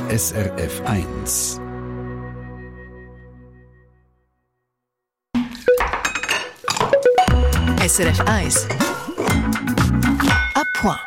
SRF 1. SRF 1. À point.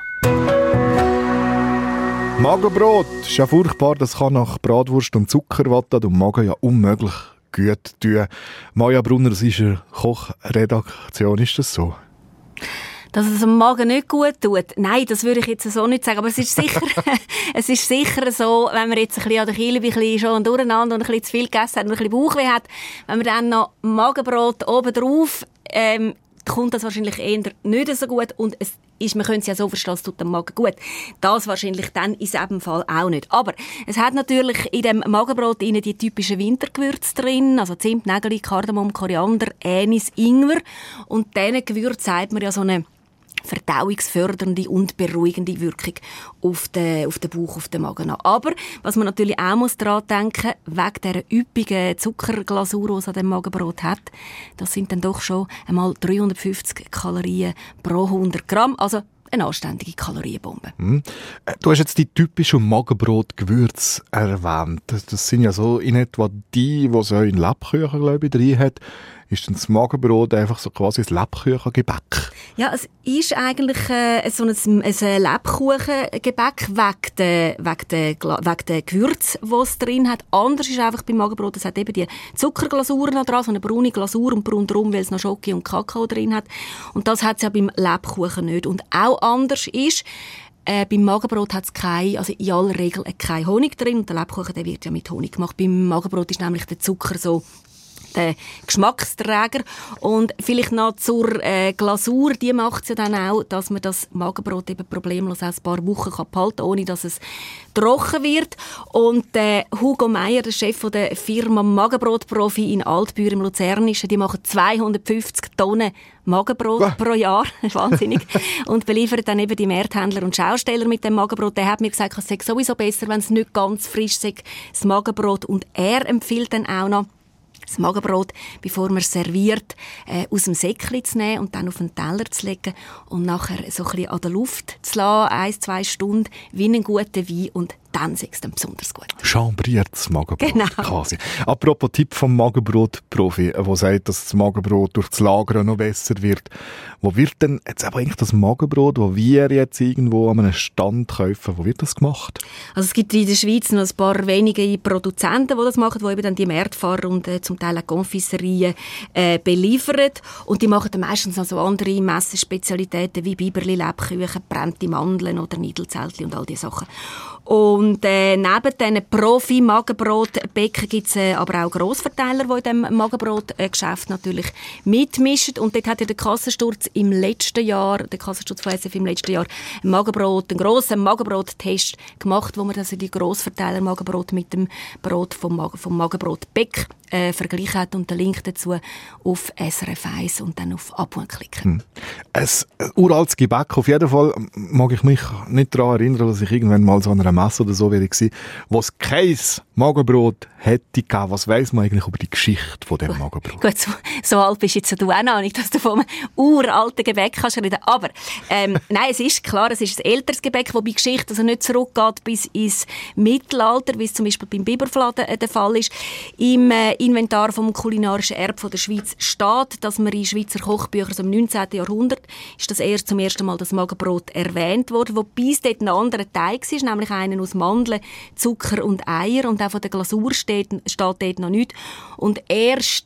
Magenbrot ist ja furchtbar, das kann nach Bratwurst und Zuckerwatte dem Magen ja unmöglich gut tun. Maja Brunner, das ist eine Kochredaktion, ist das so? Dass es dem Magen nicht gut tut? Nein, das würde ich jetzt so nicht sagen. Aber es ist sicher, es ist sicher so, wenn man jetzt ein bisschen an der Kehle ein bisschen schon durcheinander und ein bisschen zu viel gegessen hat und ein bisschen Bauchweh hat, wenn man dann noch Magenbrot oben drauf, kommt das wahrscheinlich eher nicht so gut. Und es ist, man könnte es ja so verstehen, es tut dem Magen gut. Das wahrscheinlich dann in diesem Fall auch nicht. Aber es hat natürlich in dem Magenbrot die typischen Wintergewürze drin, also Zimt, Nägeli, Kardamom, Koriander, Anis, Ingwer. Und diesen Gewürzen sagt man ja so eine verdauungsfördernde und beruhigende Wirkung auf den Bauch, auf den Magen an. Aber was man natürlich auch daran denken muss, wegen dieser üppigen Zuckerglasur, die es an dem Magenbrot hat, das sind dann doch schon einmal 350 Kalorien pro 100 Gramm. Also eine anständige Kalorienbombe. Du hast jetzt die typischen Magenbrot-Gewürze erwähnt. Das sind ja so in etwa die so in Lebkuchen, glaube ich, drin hat. Ist denn das Magenbrot einfach so quasi ein Lebkuchengebäck? Ja, es ist eigentlich so ein Lebkuchengebäck wegen den Gewürzen, die es drin hat. Anders ist einfach beim Magenbrot, es hat eben die Zuckerglasur noch dran, so eine braune Glasur und braun drum, weil es noch Schoki und Kakao drin hat. Und das hat es ja beim Lebkuchen nicht. Und auch anders ist, beim Magenbrot hat es also in aller Regel kein Honig drin. Und der Lebkuchen, der wird ja mit Honig gemacht. Beim Magenbrot ist nämlich der Zucker so der Geschmacksträger. Und vielleicht noch zur Glasur, die macht es ja dann auch, dass man das Magenbrot eben problemlos ein paar Wochen behalten kann, ohne dass es trocken wird. Und Hugo Meyer, der Chef der Firma Magenbrot-Profi in Altbühr im Luzernischen, die machen 250 Tonnen Magenbrot pro Jahr. Das ist wahnsinnig. Und beliefern dann eben die Markthändler und Schausteller mit dem Magenbrot. Der hat mir gesagt, es sei sowieso besser, wenn es nicht ganz frisch sei, das Magenbrot. Und er empfiehlt dann auch noch, das Magenbrot, bevor man es serviert, aus dem Säckchen zu nehmen und dann auf den Teller zu legen und nachher so ein bisschen an der Luft zu lassen, 1-2 Stunden, wie einen guten Wein, und dann ist es dann besonders gut. Chambriertes Magenbrot, genau. Quasi. Apropos Tipp vom Magenbrot-Profi, der sagt, dass das Magenbrot durch das Lagern noch besser wird. Wo wird denn jetzt aber eigentlich das Magenbrot, das wir jetzt irgendwo an einem Stand kaufen, wo wird das gemacht? Also es gibt in der Schweiz noch ein paar wenige Produzenten, die das machen, die eben dann die Märtfahrer und zum Teil auch Konfiserien beliefern. Und die machen dann meistens noch so andere Messespezialitäten wie Biberli, Lebkuchen, brennte Mandeln oder Niedelzeltli und all diese Sachen. Und neben diesen Profi-Magenbrotbäcken gibt es aber auch Grossverteiler, die in diesem Magenbrotgeschäft natürlich mitmischen. Und dort hat ja der Kassensturz im letzten Jahr, der Kassensturz von SF im letzten Jahr, einen grossen Magenbrot-Test gemacht, wo man also die Grossverteiler Magenbrot mit dem Brot vom Magenbrotbäck verglichen hat, und den Link dazu auf SRF 1 und dann auf Abon klicken. Ein uraltes Gebäck. Auf jeden Fall mag ich mich nicht daran erinnern, dass ich irgendwann mal so an einer Messe oder so war, wo es kein Magenbrot hätte gegeben. Was weiss man eigentlich über die Geschichte von dem Magenbrot? Gut, so alt bist jetzt du auch noch nicht, dass du von einem uralten Gebäck kannst reden. Aber nein, es ist klar, es ist ein älteres Gebäck, wobei die Geschichte also nicht zurückgeht bis ins Mittelalter, wie es zum Beispiel beim Biberfladen der Fall ist. Im Inventar vom kulinarischen Erbe der Schweiz steht, dass man in Schweizer Kochbüchern so im 19. Jahrhundert ist das zum ersten Mal das Magenbrot erwähnt worden, wobei es dort ein anderer Teig war, nämlich einen aus Mandeln, Zucker und Eier, und auch von der Glasur steht dort noch nichts. Und erst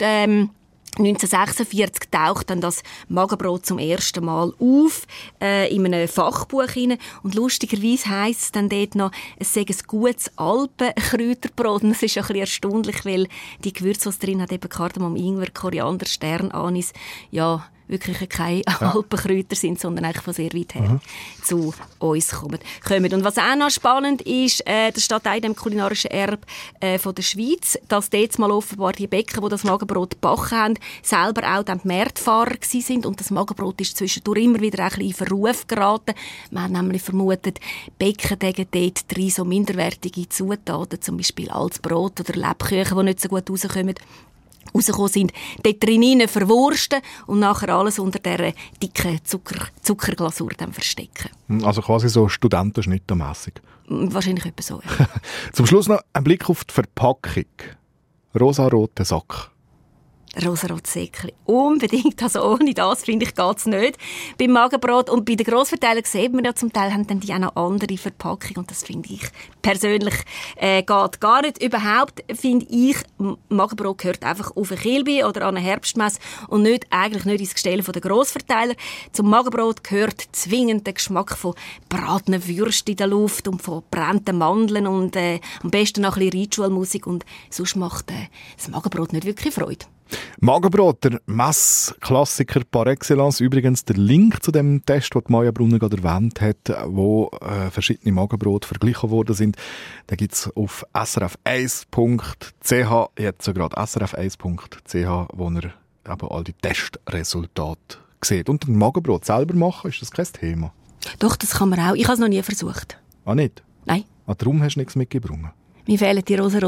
1946 taucht dann das Magenbrot zum ersten Mal auf, in einem Fachbuch hinein. Und lustigerweise heisst es dann dort noch, es sei ein gutes Alpenkräuterbrot. Und das ist ja ein bisschen erstaunlich, weil die Gewürze, die es drin hat, eben Kardamom, Ingwer, Koriander, Stern, Anis, ja, wirklich keine Alpenkräuter sind, sondern eigentlich von sehr weit her zu uns kommen. Und was auch noch spannend ist, das steht auch in dem kulinarischen Erbe von der Schweiz, dass dort mal offenbar die Bäcker, die das Magenbrot gebacken haben, selber auch dann die Märtfahrer sind, und das Magenbrot ist zwischendurch immer wieder ein bisschen in Verruf geraten. Man hat nämlich vermutet, Bäcker legen dort drin so minderwertige Zutaten, zum Beispiel altes Brot oder Lebkuchen, die nicht so gut rauskommen. rausgekommen sind, dort drinnen verwursten und nachher alles unter dieser dicken Zuckerglasur dann verstecken. Also quasi so Studentenschnittermässig. Wahrscheinlich etwa so, ja. Zum Schluss noch ein Blick auf die Verpackung. Rosaroter Sack. Rosarotes Säckchen. Unbedingt. Also ohne das, finde ich, geht es nicht. Beim Magenbrot und bei den Grossverteilern sieht man ja zum Teil, haben dann die auch noch andere Verpackung. Und das finde ich persönlich geht gar nicht. Überhaupt finde ich, Magenbrot gehört einfach auf eine Kilbe oder an eine Herbstmesse und eigentlich nicht ins Gestell der Grossverteiler. Zum Magenbrot gehört zwingend der Geschmack von bratenen Würsten in der Luft und von brannten Mandeln und am besten noch ein bisschen Ritualmusik. Und sonst macht das Magenbrot nicht wirklich Freude. Magenbrot, der Messklassiker par excellence. Übrigens der Link zu dem Test, den Maja Brunner gerade erwähnt hat, wo verschiedene Magenbrot verglichen worden sind, den gibt es auf srf1.ch, jetzt so gerade srf1.ch, wo ihr eben all die Testresultate sieht. Und ein Magenbrot selber machen, ist das kein Thema? Doch, das kann man auch. Ich habe es noch nie versucht. Ah, nicht? Nein. Ah, darum hast du nichts mitgebracht? Mir fehlen die rosaroten.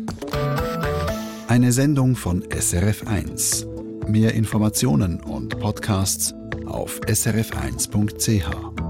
Eine Sendung von SRF1. Mehr Informationen und Podcasts auf srf1.ch.